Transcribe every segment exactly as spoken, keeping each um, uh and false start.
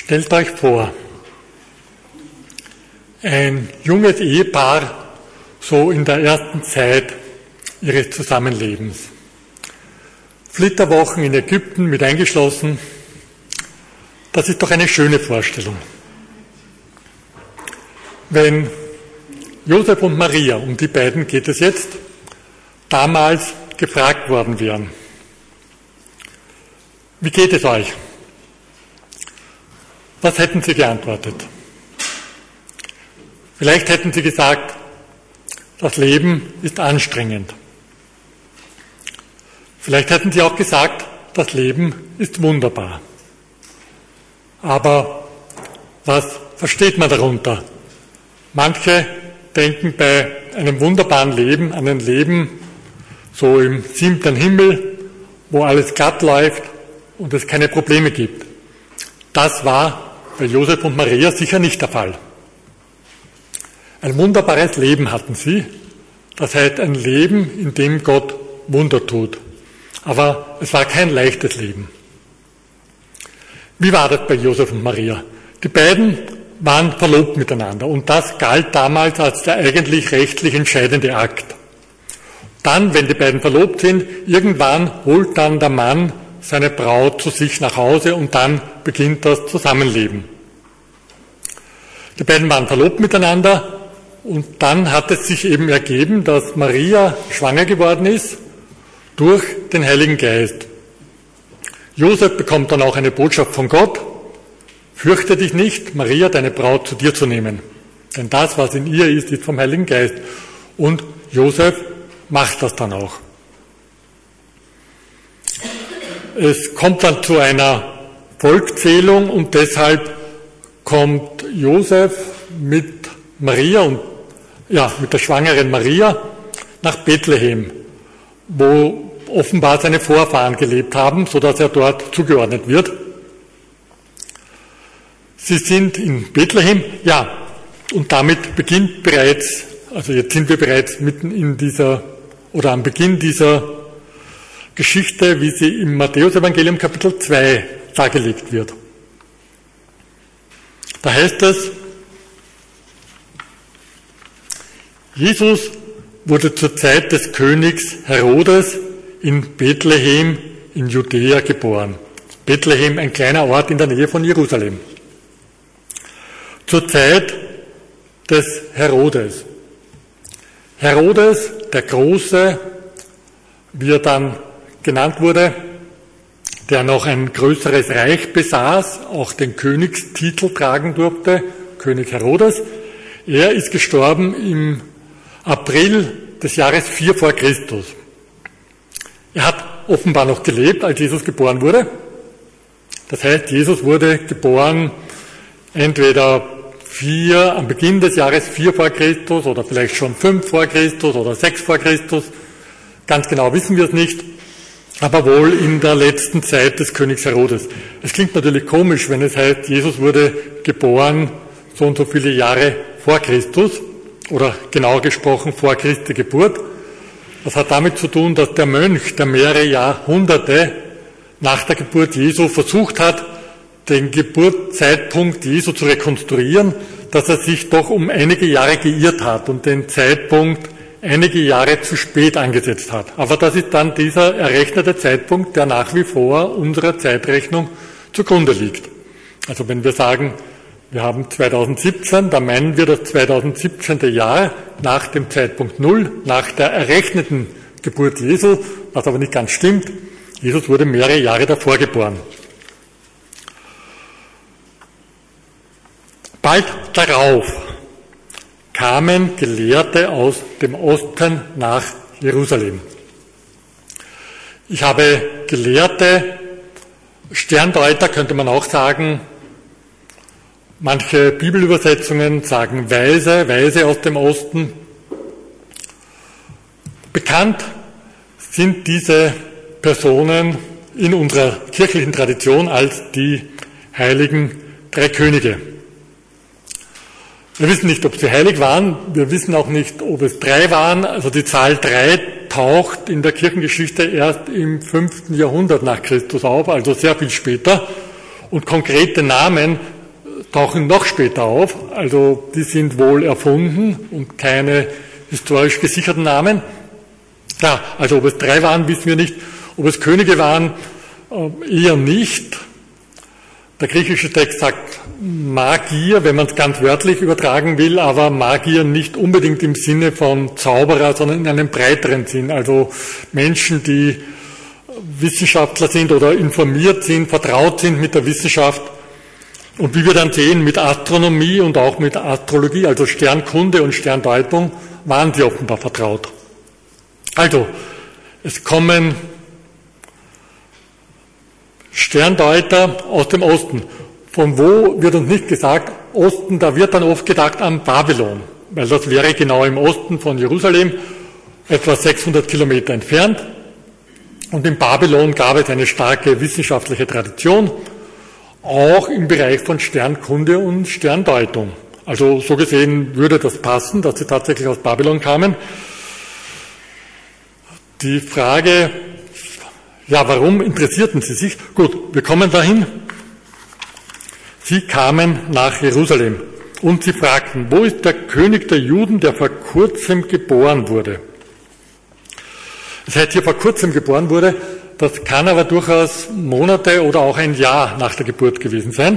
Stellt euch vor, ein junges Ehepaar, so in der ersten Zeit ihres Zusammenlebens. Flitterwochen in Ägypten mit eingeschlossen, das ist doch eine schöne Vorstellung. Wenn Josef und Maria, um die beiden geht es jetzt, damals gefragt worden wären, wie geht es euch? Was hätten sie geantwortet? Vielleicht hätten sie gesagt, das Leben ist anstrengend. Vielleicht hätten sie auch gesagt, das Leben ist wunderbar. Aber was versteht man darunter? Manche denken bei einem wunderbaren Leben an ein Leben so im siebten Himmel, wo alles glatt läuft und es keine Probleme gibt. Das war bei Josef und Maria sicher nicht der Fall. Ein wunderbares Leben hatten sie, das heißt ein Leben, in dem Gott Wunder tut. Aber es war kein leichtes Leben. Wie war das bei Josef und Maria? Die beiden waren verlobt miteinander und das galt damals als der eigentlich rechtlich entscheidende Akt. Dann, wenn die beiden verlobt sind, irgendwann holt dann der Mann seine Braut zu sich nach Hause und dann beginnt das Zusammenleben. Die beiden waren verlobt miteinander und dann hat es sich eben ergeben, dass Maria schwanger geworden ist durch den Heiligen Geist. Josef bekommt dann auch eine Botschaft von Gott: Fürchte dich nicht, Maria, deine Braut zu dir zu nehmen. Denn das, was in ihr ist, ist vom Heiligen Geist. Und Josef macht das dann auch. Es kommt dann zu einer Volkszählung und deshalb kommt Josef mit Maria und ja, mit der schwangeren Maria nach Bethlehem, wo offenbar seine Vorfahren gelebt haben, so dass er dort zugeordnet wird. Sie sind in Bethlehem, ja, und damit beginnt bereits, also jetzt sind wir bereits mitten in dieser, oder am Beginn dieser Geschichte, wie sie im Matthäus-Evangelium Kapitel zwei dargelegt wird. Da heißt es, Jesus wurde zur Zeit des Königs Herodes in Bethlehem in Judäa geboren. Bethlehem, ein kleiner Ort in der Nähe von Jerusalem. Zur Zeit des Herodes. Herodes, der Große, wie er dann genannt wurde, der noch ein größeres Reich besaß, auch den Königstitel tragen durfte, König Herodes. Er ist gestorben im April des Jahres vier vor Christus. Er hat offenbar noch gelebt, als Jesus geboren wurde. Das heißt, Jesus wurde geboren entweder vier, am Beginn des Jahres vier vor Christus oder vielleicht schon fünf vor Christus oder sechs vor Christus. Ganz genau wissen wir es nicht, aber wohl in der letzten Zeit des Königs Herodes. Es klingt natürlich komisch, wenn es heißt, Jesus wurde geboren so und so viele Jahre vor Christus oder genauer gesprochen vor Christi Geburt. Das hat damit zu tun, dass der Mönch, der mehrere Jahrhunderte nach der Geburt Jesu versucht hat, den Geburtszeitpunkt Jesu zu rekonstruieren, dass er sich doch um einige Jahre geirrt hat und den Zeitpunkt einige Jahre zu spät angesetzt hat. Aber das ist dann dieser errechnete Zeitpunkt, der nach wie vor unserer Zeitrechnung zugrunde liegt. Also wenn wir sagen, wir haben zweitausendsiebzehn, dann meinen wir das zweitausendsiebzehnte Jahr nach dem Zeitpunkt Null, nach der errechneten Geburt Jesu, was aber nicht ganz stimmt. Jesus wurde mehrere Jahre davor geboren. Bald darauf kamen Gelehrte aus dem Osten nach Jerusalem. Ich habe Gelehrte, Sterndeuter könnte man auch sagen, manche Bibelübersetzungen sagen Weise, Weise aus dem Osten. Bekannt sind diese Personen in unserer kirchlichen Tradition als die heiligen drei Könige. Wir wissen nicht, ob sie heilig waren, wir wissen auch nicht, ob es drei waren. Also die Zahl drei taucht in der Kirchengeschichte erst im fünften Jahrhundert nach Christus auf, also sehr viel später. Und konkrete Namen tauchen noch später auf, also die sind wohl erfunden und keine historisch gesicherten Namen. Ja, also ob es drei waren, wissen wir nicht. Ob es Könige waren, eher nicht. Der griechische Text sagt Magier, wenn man es ganz wörtlich übertragen will, aber Magier nicht unbedingt im Sinne von Zauberer, sondern in einem breiteren Sinn. Also Menschen, die Wissenschaftler sind oder informiert sind, vertraut sind mit der Wissenschaft. Und wie wir dann sehen, mit Astronomie und auch mit Astrologie, also Sternkunde und Sterndeutung, waren sie offenbar vertraut. Also, es kommen Sterndeuter aus dem Osten. Von wo wird uns nicht gesagt, Osten, da wird dann oft gedacht an Babylon, weil das wäre genau im Osten von Jerusalem, etwa sechshundert Kilometer entfernt. Und in Babylon gab es eine starke wissenschaftliche Tradition, auch im Bereich von Sternkunde und Sterndeutung. Also so gesehen würde das passen, dass sie tatsächlich aus Babylon kamen. Die Frage, ja, warum interessierten sie sich? Gut, wir kommen dahin. Sie kamen nach Jerusalem und sie fragten, wo ist der König der Juden, der vor kurzem geboren wurde? Das heißt, hier vor kurzem geboren wurde, das kann aber durchaus Monate oder auch ein Jahr nach der Geburt gewesen sein.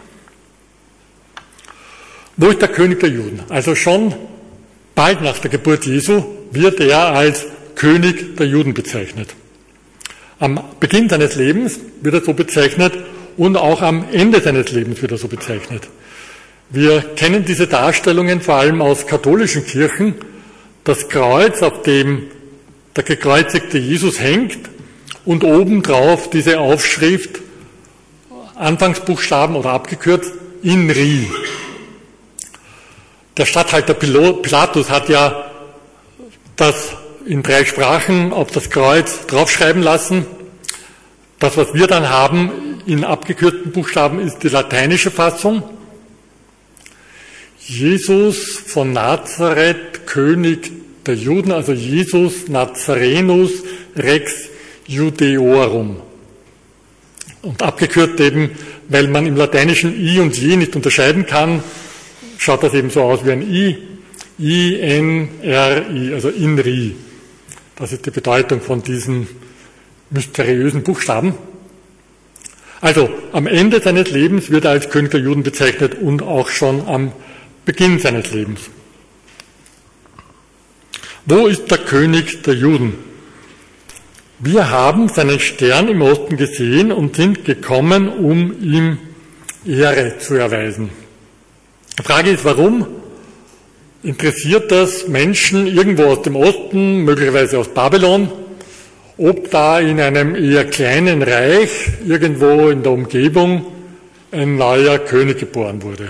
Wo ist der König der Juden? Also schon bald nach der Geburt Jesu wird er als König der Juden bezeichnet. Am Beginn seines Lebens wird er so bezeichnet und auch am Ende seines Lebens wird er so bezeichnet. Wir kennen diese Darstellungen vor allem aus katholischen Kirchen. Das Kreuz, auf dem der gekreuzigte Jesus hängt und obendrauf diese Aufschrift, Anfangsbuchstaben oder abgekürzt, Inri. Der Statthalter Pilatus hat ja das in drei Sprachen auf das Kreuz draufschreiben lassen. Das, was wir dann haben in abgekürzten Buchstaben, ist die lateinische Fassung. Jesus von Nazareth, König der Juden, also Jesus Nazarenus Rex Judeorum. Und abgekürzt eben, weil man im Lateinischen I und J nicht unterscheiden kann, schaut das eben so aus wie ein I, I N R I, also Inri. Das ist die Bedeutung von diesen mysteriösen Buchstaben. Also am Ende seines Lebens wird er als König der Juden bezeichnet und auch schon am Beginn seines Lebens. Wo ist der König der Juden? Wir haben seinen Stern im Osten gesehen und sind gekommen, um ihm Ehre zu erweisen. Die Frage ist, warum interessiert das Menschen irgendwo aus dem Osten, möglicherweise aus Babylon, ob da in einem eher kleinen Reich, irgendwo in der Umgebung, ein neuer König geboren wurde?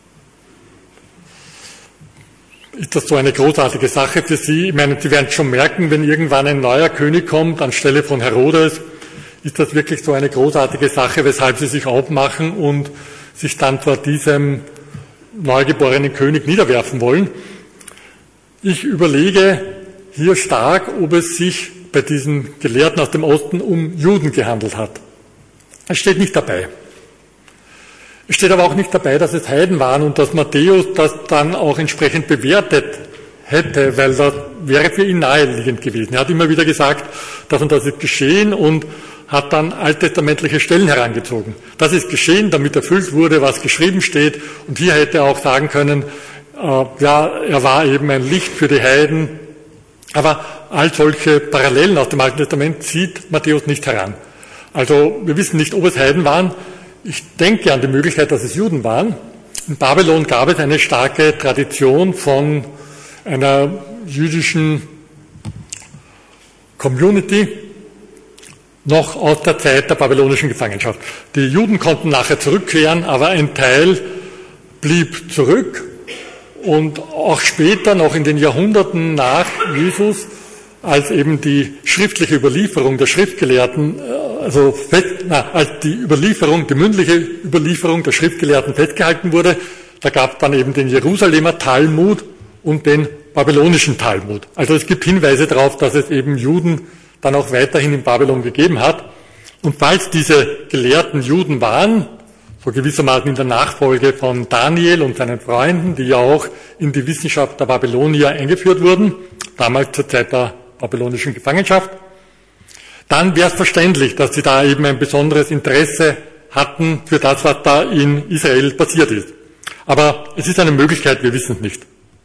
Ist das so eine großartige Sache für Sie? Ich meine, Sie werden es schon merken, wenn irgendwann ein neuer König kommt anstelle von Herodes, ist das wirklich so eine großartige Sache, weshalb Sie sich aufmachen und sich dann vor diesem neugeborenen König niederwerfen wollen. Ich überlege hier stark, ob es sich bei diesen Gelehrten aus dem Osten um Juden gehandelt hat. Es steht nicht dabei. Es steht aber auch nicht dabei, dass es Heiden waren und dass Matthäus das dann auch entsprechend bewertet hätte, weil das wäre für ihn naheliegend gewesen. Er hat immer wieder gesagt, das und das ist geschehen und hat dann alttestamentliche Stellen herangezogen. Das ist geschehen, damit erfüllt wurde, was geschrieben steht. Und hier hätte er auch sagen können, äh, ja, er war eben ein Licht für die Heiden. Aber all solche Parallelen aus dem Alten Testament zieht Matthäus nicht heran. Also wir wissen nicht, ob es Heiden waren. Ich denke an die Möglichkeit, dass es Juden waren. In Babylon gab es eine starke Tradition von einer jüdischen Community, noch aus der Zeit der babylonischen Gefangenschaft. Die Juden konnten nachher zurückkehren, aber ein Teil blieb zurück und auch später, noch in den Jahrhunderten nach Jesus, als eben die schriftliche Überlieferung der Schriftgelehrten, also fest, na, als die Überlieferung, die mündliche Überlieferung der Schriftgelehrten festgehalten wurde, da gab es dann eben den Jerusalemer Talmud und den babylonischen Talmud. Also es gibt Hinweise darauf, dass es eben Juden dann auch weiterhin in Babylon gegeben hat. Und falls diese Gelehrten Juden waren, so gewissermaßen in der Nachfolge von Daniel und seinen Freunden, die ja auch in die Wissenschaft der Babylonier eingeführt wurden, damals zur Zeit der babylonischen Gefangenschaft, dann wäre es verständlich, dass sie da eben ein besonderes Interesse hatten für das, was da in Israel passiert ist. Aber es ist eine Möglichkeit, wir wissen es nicht.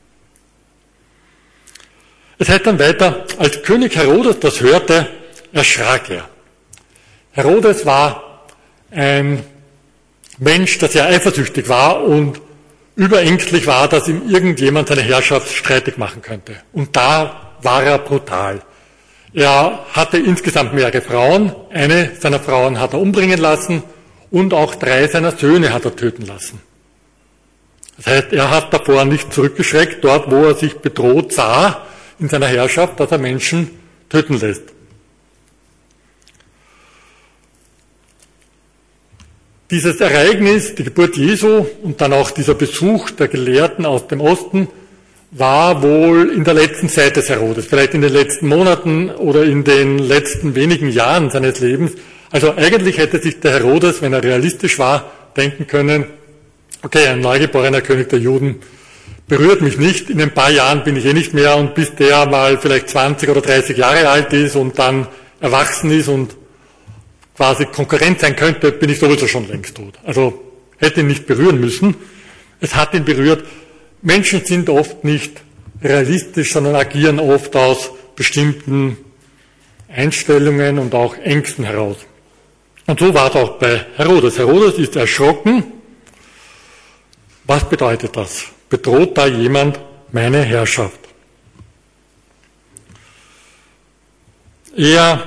Es heißt dann weiter, als König Herodes das hörte, erschrak er. Herodes war ein Mensch, der sehr eifersüchtig war und überängstlich war, dass ihm irgendjemand seine Herrschaft streitig machen könnte. Und da war er brutal. Er hatte insgesamt mehrere Frauen. Eine seiner Frauen hat er umbringen lassen und auch drei seiner Söhne hat er töten lassen. Das heißt, er hat davor nicht zurückgeschreckt, dort wo er sich bedroht sah in seiner Herrschaft, dass er Menschen töten lässt. Dieses Ereignis, die Geburt Jesu und dann auch dieser Besuch der Gelehrten aus dem Osten, war wohl in der letzten Zeit des Herodes, vielleicht in den letzten Monaten oder in den letzten wenigen Jahren seines Lebens. Also eigentlich hätte sich der Herodes, wenn er realistisch war, denken können, okay, ein neugeborener König der Juden berührt mich nicht, in ein paar Jahren bin ich eh nicht mehr und bis der mal vielleicht zwanzig oder dreißig Jahre alt ist und dann erwachsen ist und quasi Konkurrent sein könnte, bin ich sowieso schon längst tot. Also hätte ihn nicht berühren müssen. Es hat ihn berührt. Menschen sind oft nicht realistisch, sondern agieren oft aus bestimmten Einstellungen und auch Ängsten heraus. Und so war es auch bei Herodes. Herodes ist erschrocken. Was bedeutet das? Bedroht da jemand meine Herrschaft? Er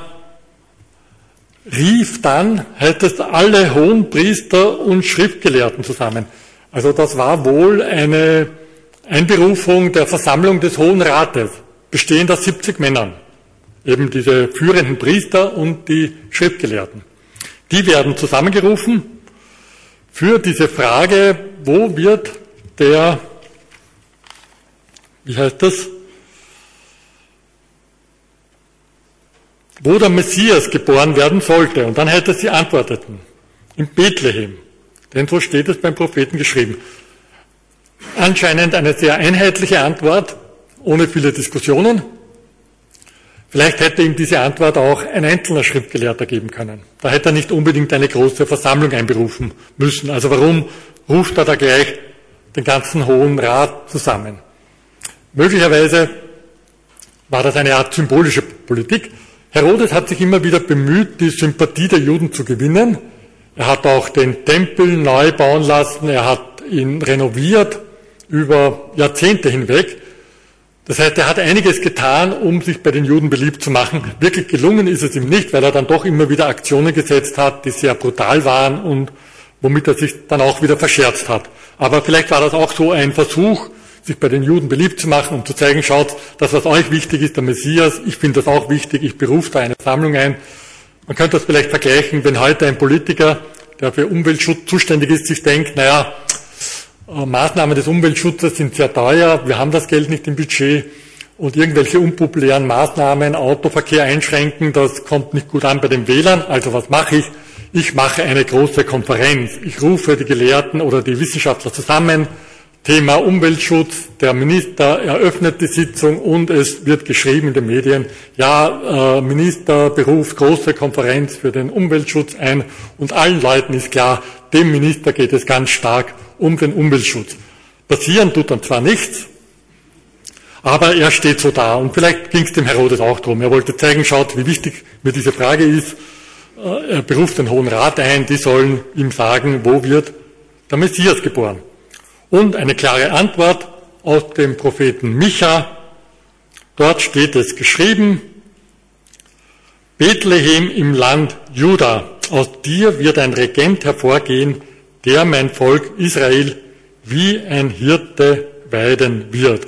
rief dann, heißt es, alle Hohenpriester und Schriftgelehrten zusammen. Also das war wohl eine Einberufung der Versammlung des Hohen Rates, bestehend aus siebzig Männern. Eben diese führenden Priester und die Schriftgelehrten. Die werden zusammengerufen für diese Frage, wo wird der, wie heißt das, wo der Messias geboren werden sollte. Und dann hätte sie antworteten, in Bethlehem. Denn so steht es beim Propheten geschrieben. Anscheinend eine sehr einheitliche Antwort, ohne viele Diskussionen. Vielleicht hätte ihm diese Antwort auch ein einzelner Schriftgelehrter geben können. Da hätte er nicht unbedingt eine große Versammlung einberufen müssen. Also warum ruft er da gleich den ganzen Hohen Rat zusammen? Möglicherweise war das eine Art symbolische Politik. Herodes hat sich immer wieder bemüht, die Sympathie der Juden zu gewinnen. Er hat auch den Tempel neu bauen lassen, er hat ihn renoviert über Jahrzehnte hinweg. Das heißt, er hat einiges getan, um sich bei den Juden beliebt zu machen. Wirklich gelungen ist es ihm nicht, weil er dann doch immer wieder Aktionen gesetzt hat, die sehr brutal waren und womit er sich dann auch wieder verscherzt hat. Aber vielleicht war das auch so ein Versuch, sich bei den Juden beliebt zu machen, um zu zeigen, schaut, das, was euch wichtig ist, der Messias, ich finde das auch wichtig, ich berufe da eine Sammlung ein. Man könnte das vielleicht vergleichen, wenn heute ein Politiker, der für Umweltschutz zuständig ist, sich denkt, naja, Maßnahmen des Umweltschutzes sind sehr teuer, wir haben das Geld nicht im Budget und irgendwelche unpopulären Maßnahmen, Autoverkehr einschränken, das kommt nicht gut an bei den Wählern, also was mache ich? Ich mache eine große Konferenz. Ich rufe die Gelehrten oder die Wissenschaftler zusammen, Thema Umweltschutz, der Minister eröffnet die Sitzung und es wird geschrieben in den Medien, ja, äh, Minister beruft große Konferenz für den Umweltschutz ein und allen Leuten ist klar, dem Minister geht es ganz stark um den Umweltschutz. Passieren tut dann zwar nichts, aber er steht so da und vielleicht ging es dem Herodes auch drum. Er wollte zeigen, schaut, wie wichtig mir diese Frage ist. Er beruft den Hohen Rat ein, die sollen ihm sagen, wo wird der Messias geboren. Und eine klare Antwort aus dem Propheten Micha. Dort steht es geschrieben, Bethlehem im Land Juda, aus dir wird ein Regent hervorgehen, der mein Volk Israel wie ein Hirte weiden wird.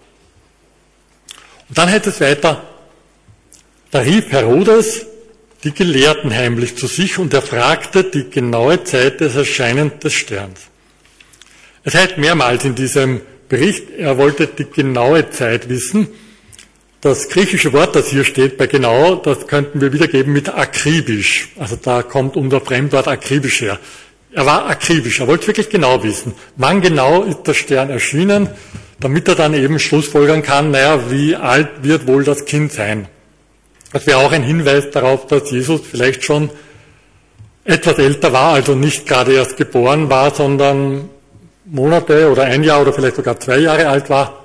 Und dann heißt es weiter, da rief Herodes die Gelehrten heimlich zu sich und er fragte die genaue Zeit des Erscheinens des Sterns. Es heißt mehrmals in diesem Bericht, er wollte die genaue Zeit wissen. Das griechische Wort, das hier steht bei genau, das könnten wir wiedergeben mit akribisch. Also da kommt unser Fremdwort akribisch her. Er war akribisch, er wollte wirklich genau wissen, wann genau ist der Stern erschienen, damit er dann eben schlussfolgern kann, naja, wie alt wird wohl das Kind sein. Das wäre auch ein Hinweis darauf, dass Jesus vielleicht schon etwas älter war, also nicht gerade erst geboren war, sondern Monate oder ein Jahr oder vielleicht sogar zwei Jahre alt war.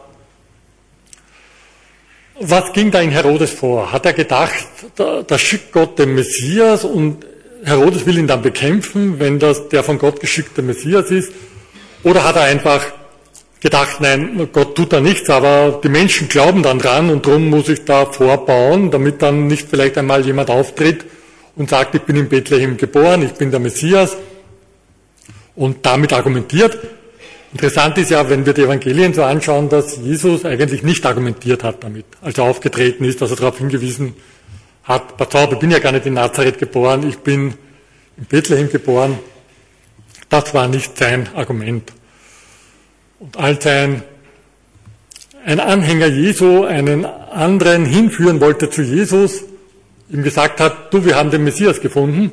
Was ging da in Herodes vor? Hat er gedacht, da, da schickt Gott den Messias und Herodes will ihn dann bekämpfen, wenn das der von Gott geschickte Messias ist? Oder hat er einfach gedacht, nein, Gott tut da nichts, aber die Menschen glauben dann dran und darum muss ich da vorbauen, damit dann nicht vielleicht einmal jemand auftritt und sagt, ich bin in Bethlehem geboren, ich bin der Messias und damit argumentiert. Interessant ist ja, wenn wir die Evangelien so anschauen, dass Jesus eigentlich nicht argumentiert hat damit, als er aufgetreten ist, dass er darauf hingewiesen hat, pass auf, ich bin ja gar nicht in Nazareth geboren, ich bin in Bethlehem geboren. Das war nicht sein Argument. Und als ein, ein Anhänger Jesu einen anderen hinführen wollte zu Jesus, ihm gesagt hat, du, wir haben den Messias gefunden,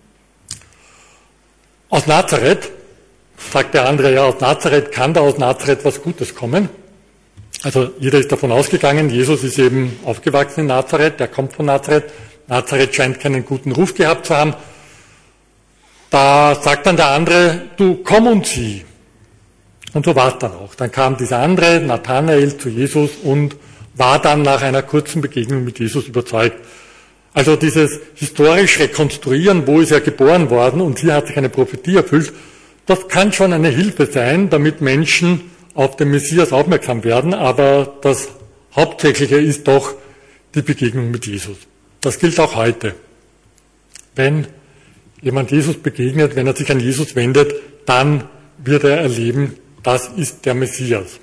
aus Nazareth, sagt der andere, ja, aus Nazareth kann da aus Nazareth was Gutes kommen. Also jeder ist davon ausgegangen, Jesus ist eben aufgewachsen in Nazareth, der kommt von Nazareth. Nazareth scheint keinen guten Ruf gehabt zu haben. Da sagt dann der andere, du, komm und sieh. Und so war es dann auch. Dann kam dieser andere, Nathanael, zu Jesus und war dann nach einer kurzen Begegnung mit Jesus überzeugt. Also dieses historisch Rekonstruieren, wo ist er geboren worden und hier hat sich eine Prophetie erfüllt, das kann schon eine Hilfe sein, damit Menschen auf den Messias aufmerksam werden, aber das Hauptsächliche ist doch die Begegnung mit Jesus. Das gilt auch heute. Wenn jemand Jesus begegnet, wenn er sich an Jesus wendet, dann wird er erleben, das ist der Messias.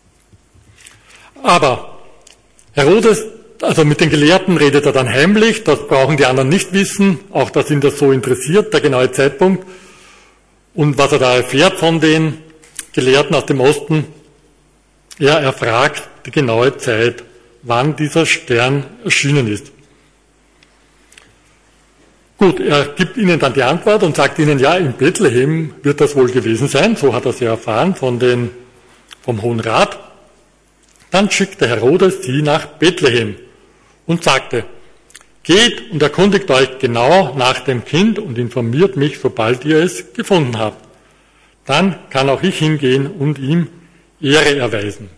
Aber Herodes, also mit den Gelehrten redet er dann heimlich, das brauchen die anderen nicht wissen, auch dass ihn das so interessiert, der genaue Zeitpunkt. Und was er da erfährt von den Gelehrten aus dem Osten, er erfragt die genaue Zeit, wann dieser Stern erschienen ist. Gut, er gibt ihnen dann die Antwort und sagt ihnen, ja, in Bethlehem wird das wohl gewesen sein, so hat er es ja erfahren von den, vom Hohen Rat. Dann schickte Herodes sie nach Bethlehem und sagte, geht und erkundigt euch genau nach dem Kind und informiert mich, sobald ihr es gefunden habt. Dann kann auch ich hingehen und ihm Ehre erweisen.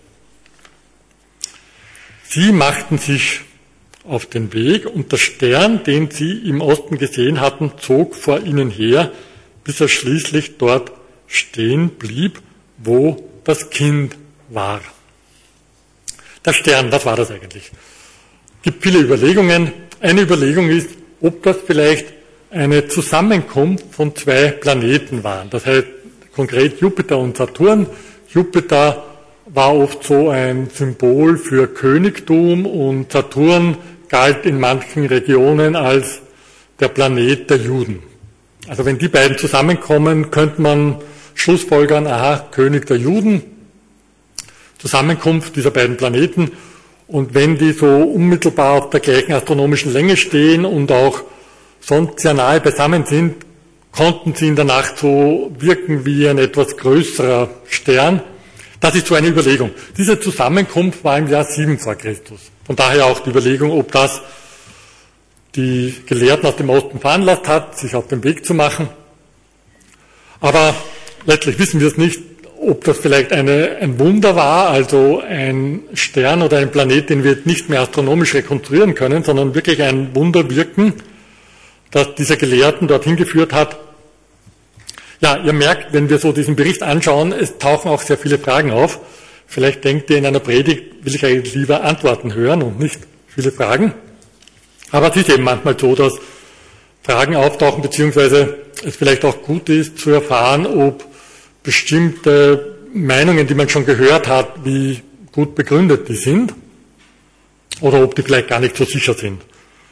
Sie machten sich auf den Weg und der Stern, den sie im Osten gesehen hatten, zog vor ihnen her, bis er schließlich dort stehen blieb, wo das Kind war. Der Stern, was war das eigentlich? Es gibt viele Überlegungen. Eine Überlegung ist, ob das vielleicht eine Zusammenkunft von zwei Planeten waren. Das heißt konkret Jupiter und Saturn. Jupiter war oft so ein Symbol für Königtum und Saturn galt in manchen Regionen als der Planet der Juden. Also wenn die beiden zusammenkommen, könnte man schlussfolgern, aha, König der Juden, Zusammenkunft dieser beiden Planeten. Und wenn die so unmittelbar auf der gleichen astronomischen Länge stehen und auch sonst sehr nahe beisammen sind, konnten sie in der Nacht so wirken wie ein etwas größerer Stern. Das ist so eine Überlegung. Diese Zusammenkunft war im Jahr sieben vor Christus. Von daher auch die Überlegung, ob das die Gelehrten aus dem Osten veranlasst hat, sich auf den Weg zu machen. Aber letztlich wissen wir es nicht, ob das vielleicht eine, ein Wunder war, also ein Stern oder ein Planet, den wir nicht mehr astronomisch rekonstruieren können, sondern wirklich ein Wunderwirken, das dieser Gelehrten dorthin geführt hat. Ja, ihr merkt, wenn wir so diesen Bericht anschauen, es tauchen auch sehr viele Fragen auf. Vielleicht denkt ihr, in einer Predigt will ich eigentlich lieber Antworten hören und nicht viele Fragen. Aber es ist eben manchmal so, dass Fragen auftauchen, beziehungsweise es vielleicht auch gut ist zu erfahren, ob bestimmte Meinungen, die man schon gehört hat, wie gut begründet die sind oder ob die vielleicht gar nicht so sicher sind.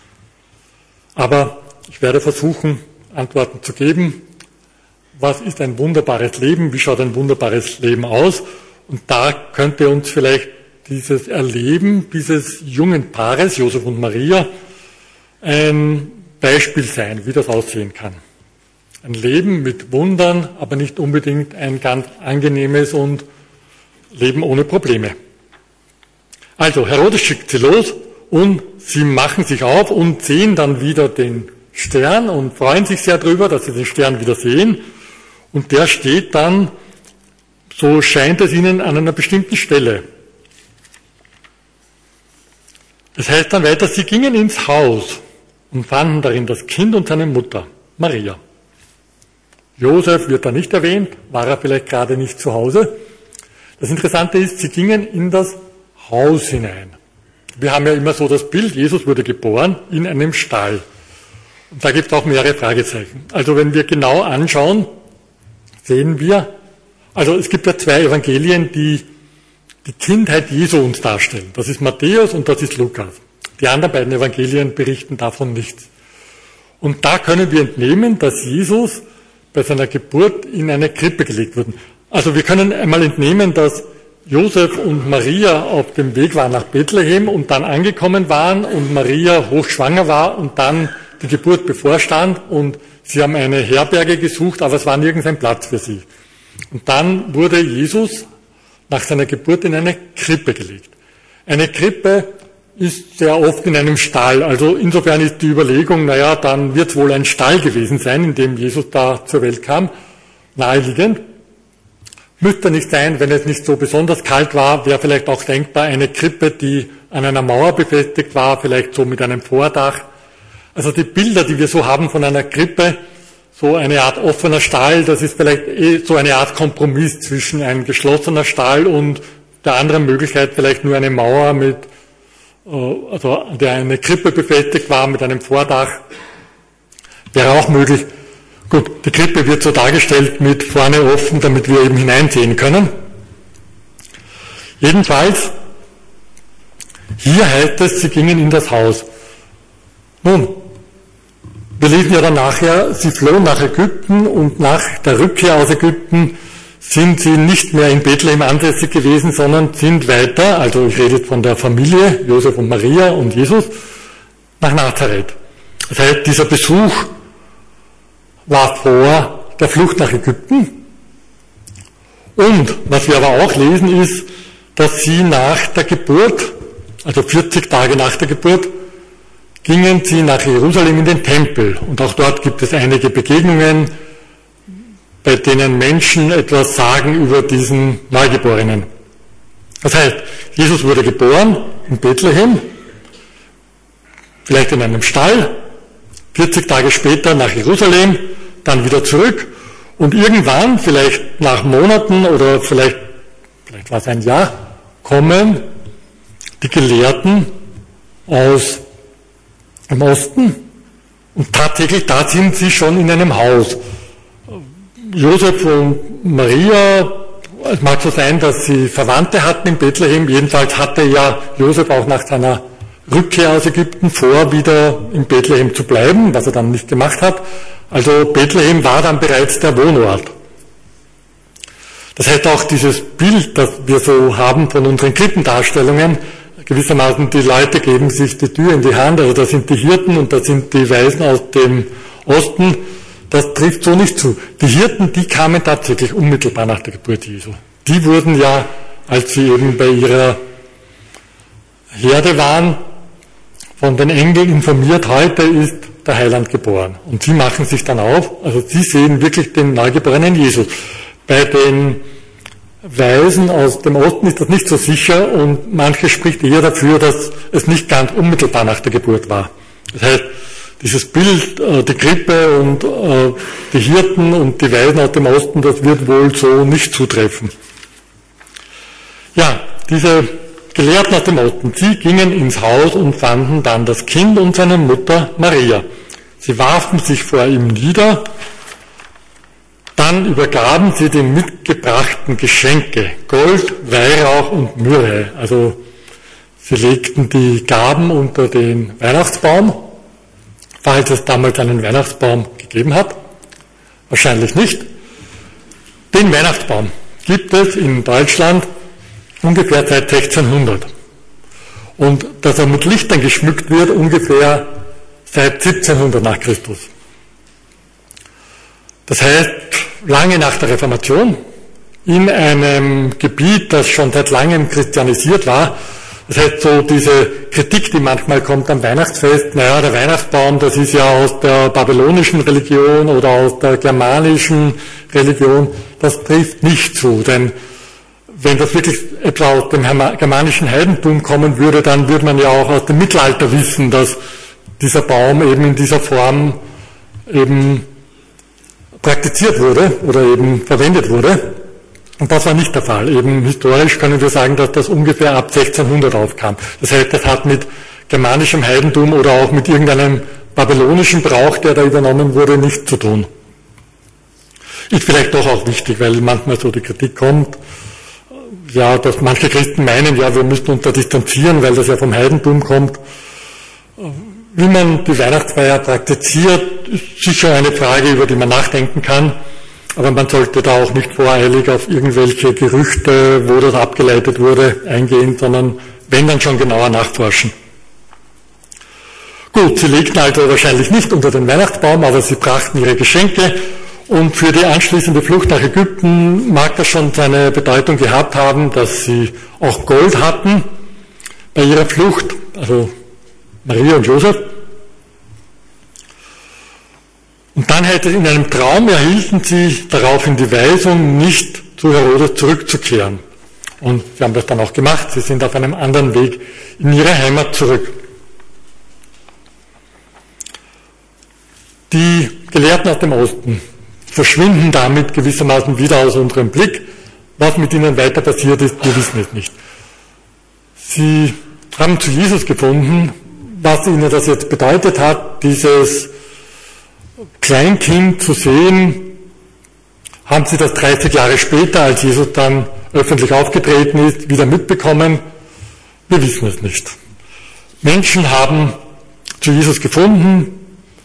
Aber ich werde versuchen, Antworten zu geben. Was ist ein wunderbares Leben? Wie schaut ein wunderbares Leben aus? Und da könnte uns vielleicht dieses Erleben dieses jungen Paares, Josef und Maria, ein Beispiel sein, wie das aussehen kann. Ein Leben mit Wundern, aber nicht unbedingt ein ganz angenehmes und Leben ohne Probleme. Also Herodes schickt sie los und sie machen sich auf und sehen dann wieder den Stern und freuen sich sehr darüber, dass sie den Stern wieder sehen. Und der steht dann, so scheint es ihnen, an einer bestimmten Stelle. Es heißt dann weiter, sie gingen ins Haus und fanden darin das Kind und seine Mutter, Maria. Josef wird da nicht erwähnt, war er vielleicht gerade nicht zu Hause. Das Interessante ist, sie gingen in das Haus hinein. Wir haben ja immer so das Bild, Jesus wurde geboren in einem Stall. Und da gibt es auch mehrere Fragezeichen. Also wenn wir genau anschauen, sehen wir, also es gibt ja zwei Evangelien, die die Kindheit Jesu uns darstellen. Das ist Matthäus und das ist Lukas. Die anderen beiden Evangelien berichten davon nichts. Und da können wir entnehmen, dass Jesus bei seiner Geburt in eine Krippe gelegt wurde. Also wir können einmal entnehmen, dass Josef und Maria auf dem Weg waren nach Bethlehem und dann angekommen waren und Maria hochschwanger war und dann die Geburt bevorstand und sie haben eine Herberge gesucht, aber es war nirgends ein Platz für sie. Und dann wurde Jesus nach seiner Geburt in eine Krippe gelegt. Eine Krippe ist sehr oft in einem Stall. Also insofern ist die Überlegung, naja, dann wird es wohl ein Stall gewesen sein, in dem Jesus da zur Welt kam, naheliegend. Müsste nicht sein, wenn es nicht so besonders kalt war, wäre vielleicht auch denkbar eine Krippe, die an einer Mauer befestigt war, vielleicht so mit einem Vordach. Also die Bilder, die wir so haben von einer Krippe, so eine Art offener Stall, das ist vielleicht eh so eine Art Kompromiss zwischen einem geschlossener Stall und der anderen Möglichkeit vielleicht nur eine Mauer mit, also an der eine Krippe befestigt war mit einem Vordach, wäre auch möglich. Gut, die Krippe wird so dargestellt mit vorne offen, damit wir eben hineinsehen können. Jedenfalls, hier heißt es, sie gingen in das Haus. Nun, wir lesen ja dann nachher, sie flohen nach Ägypten und nach der Rückkehr aus Ägypten sind sie nicht mehr in Bethlehem ansässig gewesen, sondern sind weiter, also ich rede jetzt von der Familie, Josef und Maria und Jesus, nach Nazareth. Das heißt, dieser Besuch war vor der Flucht nach Ägypten. Und was wir aber auch lesen ist, dass sie nach der Geburt, also vierzig Tage nach der Geburt, gingen sie nach Jerusalem in den Tempel. Und auch dort gibt es einige Begegnungen, bei denen Menschen etwas sagen über diesen Neugeborenen. Das heißt, Jesus wurde geboren in Bethlehem, vielleicht in einem Stall, vierzig Tage später nach Jerusalem, dann wieder zurück und irgendwann, vielleicht nach Monaten oder vielleicht, vielleicht war es ein Jahr, kommen die Gelehrten aus dem Osten und tatsächlich da sind sie schon in einem Haus. Josef und Maria, es mag so sein, dass sie Verwandte hatten in Bethlehem, jedenfalls hatte ja Josef auch nach seiner Rückkehr aus Ägypten vor, wieder in Bethlehem zu bleiben, was er dann nicht gemacht hat. Also Bethlehem war dann bereits der Wohnort. Das heißt auch dieses Bild, das wir so haben von unseren Krippendarstellungen, gewissermaßen die Leute geben sich die Tür in die Hand, also da sind die Hirten und da sind die Weisen aus dem Osten, das trifft so nicht zu. Die Hirten, die kamen tatsächlich unmittelbar nach der Geburt Jesu. Die wurden ja, als sie eben bei ihrer Herde waren, von den Engeln informiert, heute ist der Heiland geboren. Und sie machen sich dann auf, also sie sehen wirklich den neugeborenen Jesus. Bei den Weisen aus dem Osten ist das nicht so sicher und manches spricht eher dafür, dass es nicht ganz unmittelbar nach der Geburt war. Das heißt, dieses Bild, äh, die Krippe und äh, die Hirten und die Weisen aus dem Osten, das wird wohl so nicht zutreffen. Ja, diese Gelehrten aus dem Osten, sie gingen ins Haus und fanden dann das Kind und seine Mutter Maria. Sie warfen sich vor ihm nieder, dann übergaben sie die mitgebrachten Geschenke, Gold, Weihrauch und Myrrhe. Also sie legten die Gaben unter den Weihnachtsbaum, falls es damals einen Weihnachtsbaum gegeben hat. Wahrscheinlich nicht. Den Weihnachtsbaum gibt es in Deutschland ungefähr seit sechzehnhundert. Und dass er mit Lichtern geschmückt wird, ungefähr seit siebzehnhundert nach Christus. Das heißt, lange nach der Reformation, in einem Gebiet, das schon seit langem christianisiert war. Das heißt, so diese Kritik, die manchmal kommt am Weihnachtsfest, naja, der Weihnachtsbaum, das ist ja aus der babylonischen Religion oder aus der germanischen Religion, das trifft nicht zu, denn wenn das wirklich etwa aus dem germanischen Heidentum kommen würde, dann würde man ja auch aus dem Mittelalter wissen, dass dieser Baum eben in dieser Form eben praktiziert wurde oder eben verwendet wurde. Und das war nicht der Fall. Eben historisch können wir sagen, dass das ungefähr ab sechzehnhundert aufkam. Das heißt, das hat mit germanischem Heidentum oder auch mit irgendeinem babylonischen Brauch, der da übernommen wurde, nichts zu tun. Ist vielleicht doch auch wichtig, weil manchmal so die Kritik kommt, ja, dass manche Christen meinen, ja, wir müssten uns da distanzieren, weil das ja vom Heidentum kommt. Wie man die Weihnachtsfeier praktiziert, ist sicher eine Frage, über die man nachdenken kann. Aber man sollte da auch nicht voreilig auf irgendwelche Gerüchte, wo das abgeleitet wurde, eingehen, sondern wenn, dann schon genauer nachforschen. Gut, sie legten also wahrscheinlich nicht unter den Weihnachtsbaum, aber sie brachten ihre Geschenke und für die anschließende Flucht nach Ägypten mag das schon seine Bedeutung gehabt haben, dass sie auch Gold hatten bei ihrer Flucht, also Maria und Josef. Und dann hätte in einem Traum erhielten sie daraufhin die Weisung, nicht zu Herodes zurückzukehren. Und sie haben das dann auch gemacht. Sie sind auf einem anderen Weg in ihre Heimat zurück. Die Gelehrten aus dem Osten verschwinden damit gewissermaßen wieder aus unserem Blick. Was mit ihnen weiter passiert ist, wir wissen es nicht. Sie haben zu Jesus gefunden, was ihnen das jetzt bedeutet hat, dieses Kleinkind zu sehen, haben sie das dreißig Jahre später, als Jesus dann öffentlich aufgetreten ist, wieder mitbekommen? Wir wissen es nicht. Menschen haben zu Jesus gefunden,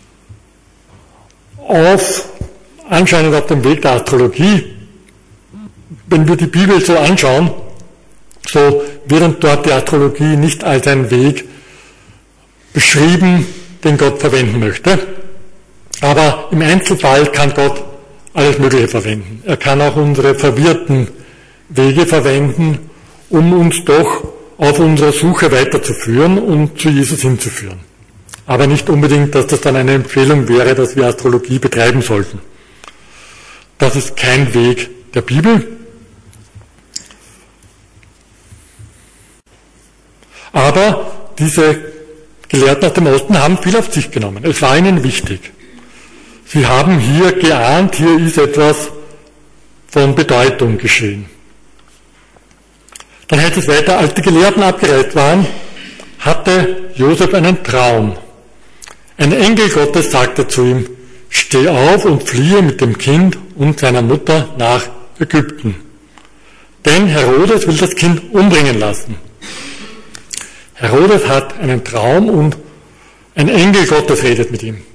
auf, anscheinend auf dem Weg der Astrologie. Wenn wir die Bibel so anschauen, so wird dort die Astrologie nicht als ein Weg beschrieben, den Gott verwenden möchte. Aber im Einzelfall kann Gott alles Mögliche verwenden. Er kann auch unsere verwirrten Wege verwenden, um uns doch auf unserer Suche weiterzuführen und zu Jesus hinzuführen. Aber nicht unbedingt, dass das dann eine Empfehlung wäre, dass wir Astrologie betreiben sollten. Das ist kein Weg der Bibel. Aber diese Gelehrten aus dem Osten haben viel auf sich genommen. Es war ihnen wichtig. Sie haben hier geahnt, hier ist etwas von Bedeutung geschehen. Dann heißt es weiter, als die Gelehrten abgereist waren, hatte Josef einen Traum. Ein Engel Gottes sagte zu ihm, steh auf und fliehe mit dem Kind und seiner Mutter nach Ägypten. Denn Herodes will das Kind umbringen lassen. Herodes hat einen Traum und ein Engel Gottes redet mit ihm.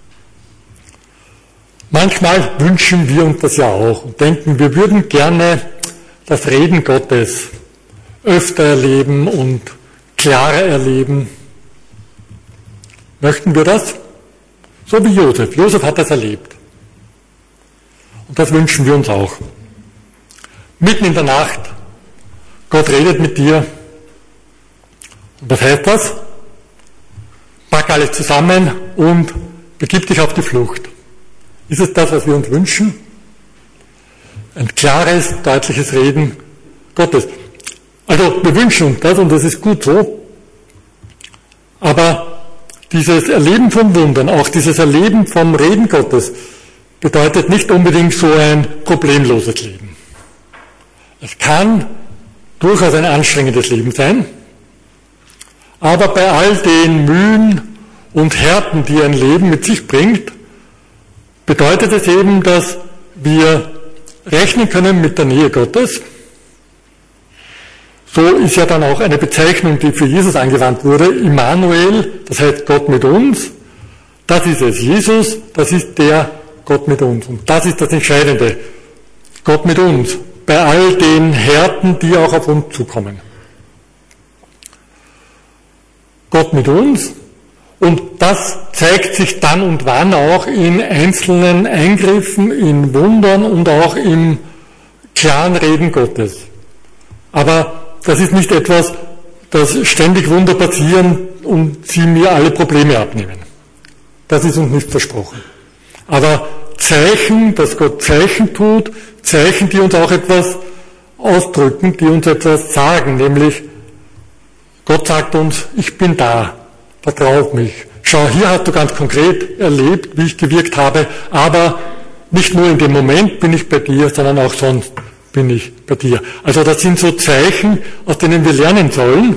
Manchmal wünschen wir uns das ja auch und denken, wir würden gerne das Reden Gottes öfter erleben und klarer erleben. Möchten wir das? So wie Josef. Josef hat das erlebt. Und das wünschen wir uns auch. Mitten in der Nacht, Gott redet mit dir. Und was heißt das? Pack alles zusammen und begib dich auf die Flucht. Ist es das, was wir uns wünschen? Ein klares, deutliches Reden Gottes. Also wir wünschen uns das und das ist gut so. Aber dieses Erleben von Wundern, auch dieses Erleben vom Reden Gottes, bedeutet nicht unbedingt so ein problemloses Leben. Es kann durchaus ein anstrengendes Leben sein, aber bei all den Mühen und Härten, die ein Leben mit sich bringt, bedeutet es eben, dass wir rechnen können mit der Nähe Gottes. So ist ja dann auch eine Bezeichnung, die für Jesus angewandt wurde, Immanuel, das heißt Gott mit uns. Das ist es, Jesus, das ist der Gott mit uns. Und das ist das Entscheidende, Gott mit uns, bei all den Härten, die auch auf uns zukommen. Gott mit uns Und das zeigt sich dann und wann auch in einzelnen Eingriffen, in Wundern und auch im klaren Reden Gottes. Aber das ist nicht etwas, dass ständig Wunder passieren und sie mir alle Probleme abnehmen. Das ist uns nicht versprochen. Aber Zeichen, dass Gott Zeichen tut, Zeichen, die uns auch etwas ausdrücken, die uns etwas sagen, nämlich Gott sagt uns, ich bin da, vertrau auf mich. Schau, hier hast du ganz konkret erlebt, wie ich gewirkt habe, aber nicht nur in dem Moment bin ich bei dir, sondern auch sonst bin ich bei dir. Also das sind so Zeichen, aus denen wir lernen sollen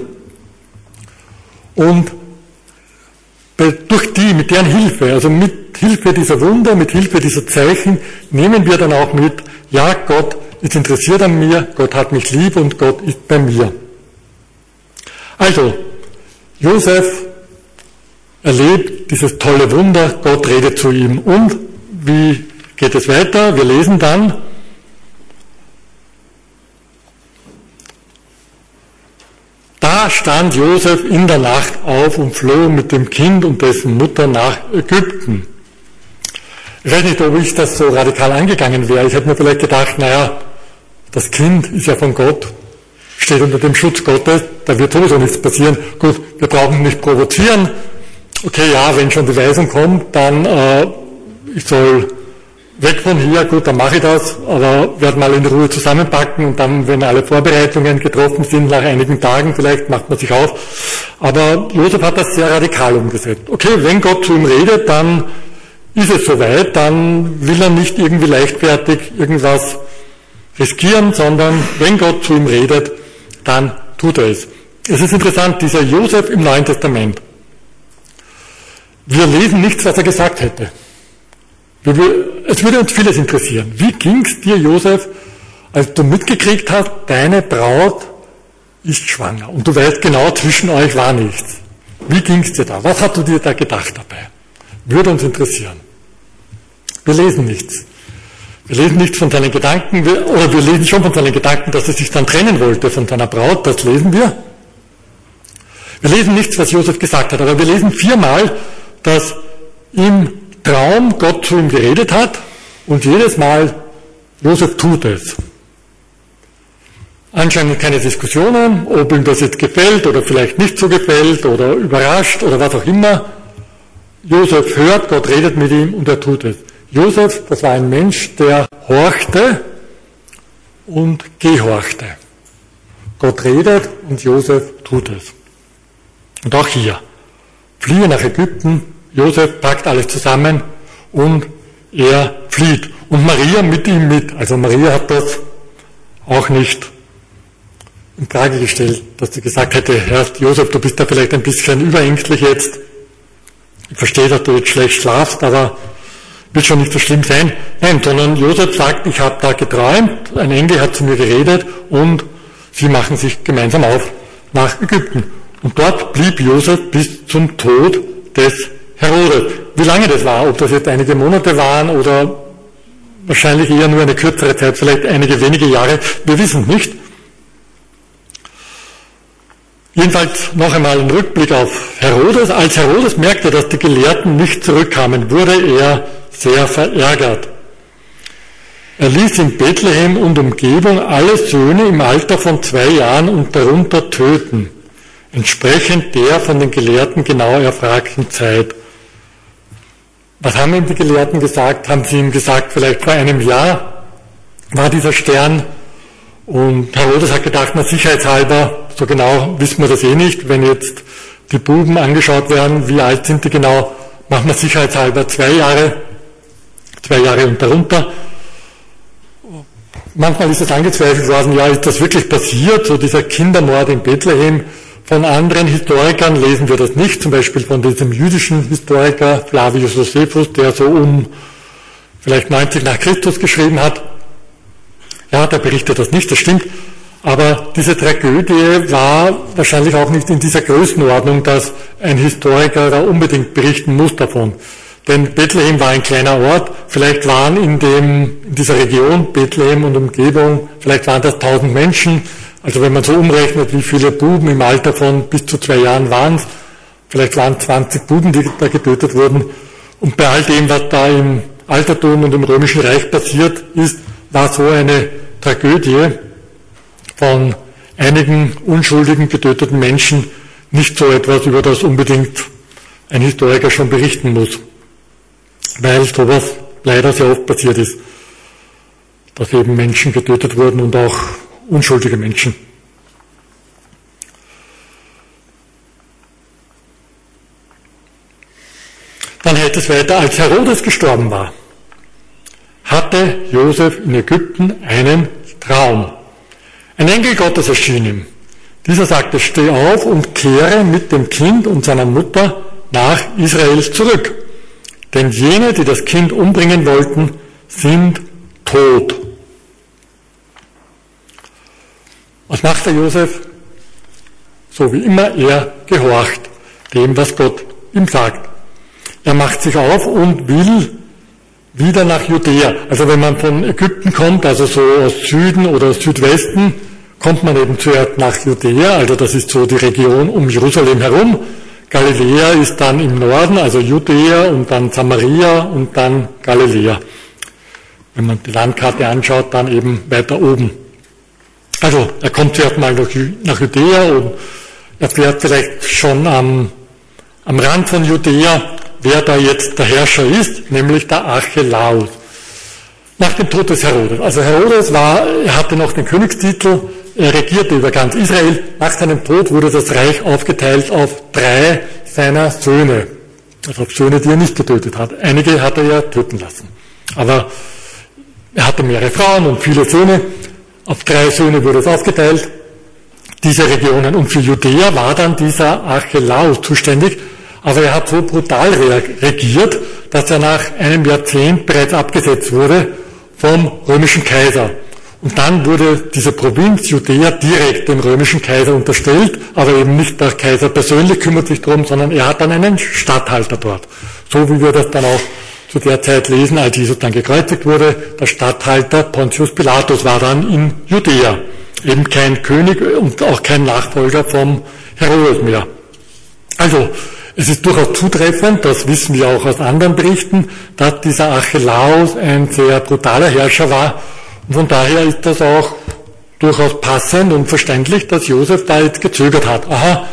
und durch die, mit deren Hilfe, also mit Hilfe dieser Wunder, mit Hilfe dieser Zeichen, nehmen wir dann auch mit, ja, Gott ist interessiert an mir, Gott hat mich lieb und Gott ist bei mir. Also, Josef erlebt dieses tolle Wunder, Gott redet zu ihm. Und wie geht es weiter? Wir lesen dann, da stand Josef in der Nacht auf und floh mit dem Kind und dessen Mutter nach Ägypten. Ich weiß nicht, ob ich das so radikal angegangen wäre. Ich hätte mir vielleicht gedacht, naja, das Kind ist ja von Gott, steht unter dem Schutz Gottes, da wird sowieso nichts passieren. Gut, wir brauchen nicht provozieren. Okay, ja, wenn schon die Weisung kommt, dann äh, ich soll weg von hier, gut, dann mache ich das, aber werde mal in Ruhe zusammenpacken und dann, wenn alle Vorbereitungen getroffen sind, nach einigen Tagen vielleicht macht man sich auf. Aber Josef hat das sehr radikal umgesetzt. Okay, wenn Gott zu ihm redet, dann ist es soweit, dann will er nicht irgendwie leichtfertig irgendwas riskieren, sondern wenn Gott zu ihm redet, dann tut er es. Es ist interessant, dieser Josef im Neuen Testament. Wir lesen nichts, was er gesagt hätte. Es würde uns vieles interessieren. Wie ging's dir, Josef, als du mitgekriegt hast, deine Braut ist schwanger und du weißt genau, zwischen euch war nichts. Wie ging's dir da? Was hast du dir da gedacht dabei? Würde uns interessieren. Wir lesen nichts. Wir lesen nichts von seinen Gedanken, oder wir lesen schon von seinen Gedanken, dass er sich dann trennen wollte von seiner Braut, das lesen wir. Wir lesen nichts, was Josef gesagt hat, aber wir lesen viermal, dass im Traum Gott zu ihm geredet hat und jedes Mal Josef tut es. Anscheinend keine Diskussionen, ob ihm das jetzt gefällt oder vielleicht nicht so gefällt oder überrascht oder was auch immer. Josef hört, Gott redet mit ihm und er tut es. Josef, das war ein Mensch, der horchte und gehorchte. Gott redet und Josef tut es. Und auch hier. Fliehe nach Ägypten, Josef packt alles zusammen und er flieht. Und Maria mit ihm mit. Also Maria hat das auch nicht in Frage gestellt, dass sie gesagt hätte, Herr Josef, du bist da vielleicht ein bisschen überängstlich jetzt. Ich verstehe, dass du jetzt schlecht schlafst, aber wird schon nicht so schlimm sein. Nein, sondern Josef sagt, ich habe da geträumt, ein Engel hat zu mir geredet und sie machen sich gemeinsam auf nach Ägypten. Und dort blieb Josef bis zum Tod des Herodes. Wie lange das war, ob das jetzt einige Monate waren oder wahrscheinlich eher nur eine kürzere Zeit, vielleicht einige wenige Jahre, wir wissen nicht. Jedenfalls noch einmal ein Rückblick auf Herodes. Als Herodes merkte, dass die Gelehrten nicht zurückkamen, wurde er sehr verärgert. Er ließ in Bethlehem und Umgebung alle Söhne im Alter von zwei Jahren und darunter töten, entsprechend der von den Gelehrten genau erfragten Zeit. Was haben ihm die Gelehrten gesagt? Haben sie ihm gesagt, vielleicht vor einem Jahr war dieser Stern? Und Herodes hat gedacht, na sicherheitshalber, so genau wissen wir das eh nicht, wenn jetzt die Buben angeschaut werden, wie alt sind die genau, machen wir sicherheitshalber zwei Jahre, zwei Jahre und darunter. Manchmal ist es angezweifelt worden, ja, ist das wirklich passiert, so dieser Kindermord in Bethlehem? Von anderen Historikern lesen wir das nicht, zum Beispiel von diesem jüdischen Historiker Flavius Josephus, der so um vielleicht neunzig nach Christus geschrieben hat. Ja, der berichtet das nicht, das stimmt. Aber diese Tragödie war wahrscheinlich auch nicht in dieser Größenordnung, dass ein Historiker da unbedingt berichten muss davon. Denn Bethlehem war ein kleiner Ort, vielleicht waren in, dem, in dieser Region Bethlehem und Umgebung, vielleicht waren das tausend Menschen. Also wenn man so umrechnet, wie viele Buben im Alter von bis zu zwei Jahren waren es, vielleicht waren zwanzig Buben, die da getötet wurden. Und bei all dem, was da im Altertum und im Römischen Reich passiert ist, war so eine Tragödie von einigen unschuldigen getöteten Menschen nicht so etwas, über das unbedingt ein Historiker schon berichten muss, weil sowas leider sehr oft passiert ist, dass eben Menschen getötet wurden und auch unschuldige Menschen. Dann heißt es weiter, als Herodes gestorben war, hatte Josef in Ägypten einen Traum. Ein Engel Gottes erschien ihm. Dieser sagte, steh auf und kehre mit dem Kind und seiner Mutter nach Israel zurück. Denn jene, die das Kind umbringen wollten, sind tot. Was macht der Josef? So wie immer, er gehorcht dem, was Gott ihm sagt. Er macht sich auf und will wieder nach Judäa. Also wenn man von Ägypten kommt, also so aus Süden oder Südwesten, kommt man eben zuerst nach Judäa, also das ist so die Region um Jerusalem herum. Galiläa ist dann im Norden, also Judäa und dann Samaria und dann Galiläa. Wenn man die Landkarte anschaut, dann eben weiter oben. Also er kommt zuerst mal nach Judäa und er fährt vielleicht schon am, am Rand von Judäa, wer da jetzt der Herrscher ist, nämlich der Archelaus. Nach dem Tod des Herodes. Also Herodes war, er hatte noch den Königstitel, er regierte über ganz Israel. Nach seinem Tod wurde das Reich aufgeteilt auf drei seiner Söhne. Also auf Söhne, die er nicht getötet hat. Einige hat er ja töten lassen. Aber er hatte mehrere Frauen und viele Söhne. Auf drei Söhne wurde es aufgeteilt, diese Regionen. Und für Judäa war dann dieser Archelaus zuständig. Aber er hat so brutal regiert, dass er nach einem Jahrzehnt bereits abgesetzt wurde vom römischen Kaiser. Und dann wurde diese Provinz Judäa direkt dem römischen Kaiser unterstellt, aber eben nicht der Kaiser persönlich kümmert sich darum, sondern er hat dann einen Statthalter dort. So wie wir das dann auch zu der Zeit lesen, als Jesus dann gekreuzigt wurde. Der Statthalter Pontius Pilatus war dann in Judäa. Eben kein König und auch kein Nachfolger vom Herodes mehr. Also, es ist durchaus zutreffend, das wissen wir auch aus anderen Berichten, dass dieser Archelaus ein sehr brutaler Herrscher war. Und von daher ist das auch durchaus passend und verständlich, dass Josef da jetzt gezögert hat. Aha,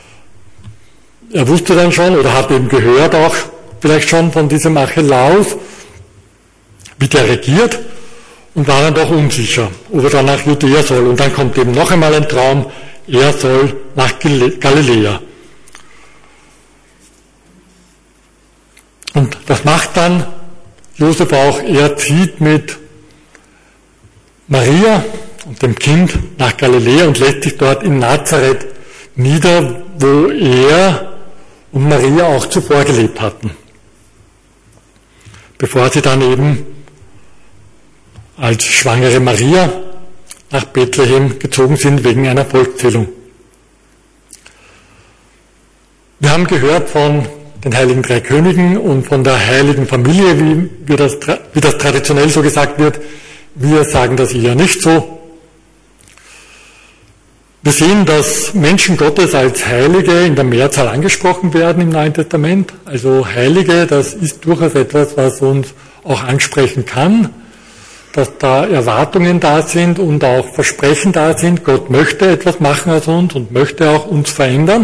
er wusste dann schon oder hat eben gehört auch vielleicht schon von diesem Archelaus, wie der regiert, und war dann doch unsicher, ob er dann nach Judäa soll. Und dann kommt eben noch einmal ein Traum, er soll nach Galiläa. Und das macht dann Josef auch. Er zieht mit Maria und dem Kind nach Galiläa und lässt sich dort in Nazareth nieder, wo er und Maria auch zuvor gelebt hatten, bevor sie dann eben als schwangere Maria nach Bethlehem gezogen sind wegen einer Volkszählung. Wir haben gehört von den Heiligen Drei Königen und von der heiligen Familie, wie, wie, das, wie das traditionell so gesagt wird. Wir sagen das eher nicht so. Wir sehen, dass Menschen Gottes als Heilige in der Mehrzahl angesprochen werden im Neuen Testament. Also Heilige, das ist durchaus etwas, was uns auch ansprechen kann, dass da Erwartungen da sind und auch Versprechen da sind. Gott möchte etwas machen aus uns und möchte auch uns verändern.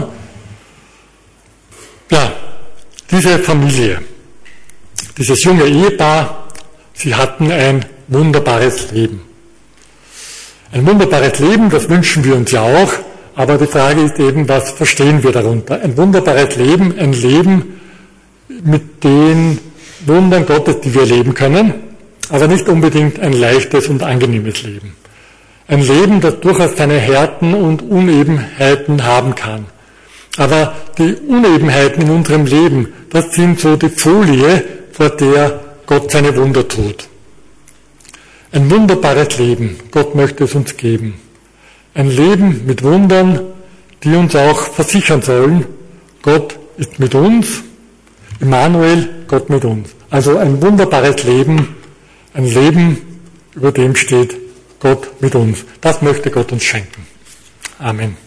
Ja, diese Familie, dieses junge Ehepaar, sie hatten ein wunderbares Leben. Ein wunderbares Leben, das wünschen wir uns ja auch, aber die Frage ist eben, was verstehen wir darunter? Ein wunderbares Leben, ein Leben mit den Wundern Gottes, die wir leben können, aber nicht unbedingt ein leichtes und angenehmes Leben. Ein Leben, das durchaus seine Härten und Unebenheiten haben kann. Aber die Unebenheiten in unserem Leben, das sind so die Folie, vor der Gott seine Wunder tut. Ein wunderbares Leben, Gott möchte es uns geben. Ein Leben mit Wundern, die uns auch versichern sollen, Gott ist mit uns, Immanuel, Gott mit uns. Also ein wunderbares Leben, ein Leben, über dem steht Gott mit uns. Das möchte Gott uns schenken. Amen.